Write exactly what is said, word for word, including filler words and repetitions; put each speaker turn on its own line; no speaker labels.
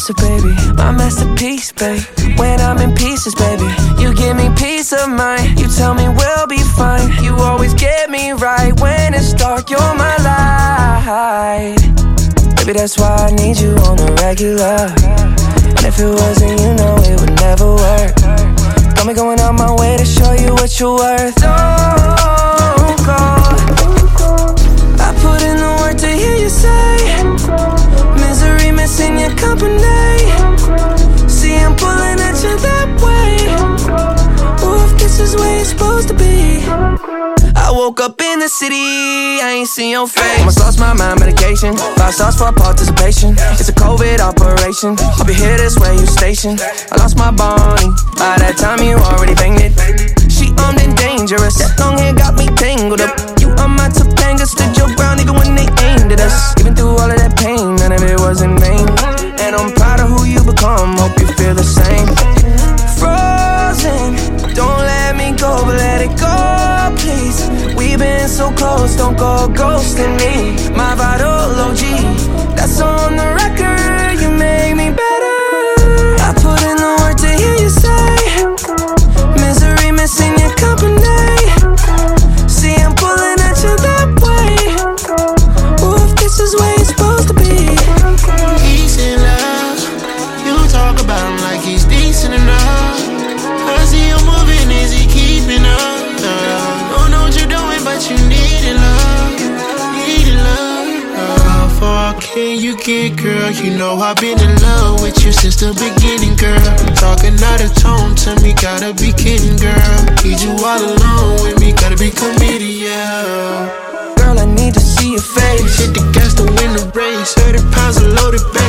master, baby, my masterpiece, babe. When I'm in pieces, baby, you give me peace of mind. You tell me we'll be fine. You always get me right when it's dark. You're my light, baby. That's why I need you on the regular. And if it wasn't, you know it would never work. Got me going out my way to show you what you're worth. Don't go. I put in the work to hear you say misery missing your company. See, I'm pulling at you that way. Ooh, if this is where you're supposed to be. I woke up in the city, I ain't seen your face. Almost lost my mind, medication. Five stars for participation. It's a COVID operation. I'll be here this way, you stationed. I lost my Bonnie. By that time you already banged it. She armed and dangerous. That long hair got me tangled up. You are my Topanga, stood your ground even when they aimed at us. Even through all of that pain, none of it was in vain. And I'm proud of who you become, hope you feel the same. Frozen, don't let me go, but let it go, please. We've been so close, don't go ghosting me. My vital O G, that's on the record. You make me better. I put in the work to hear you say misery missing your company. See, I'm pulling at you that way. Ooh, if this is where you're supposed to be.
He's in love. You talk about him like he's decent enough. I see you moving, is he keeping up? Don't know what you're doing, but you need it, love. Need it, love. How far can you get, girl? You know I've been in love with you since the beginning, girl. Talking out of tone to me, gotta be kidding, girl. Need you all alone with me, gotta be committed, yeah.
Girl, I need to see your face.
Hit the gas to win the race. thirty pounds of loaded back.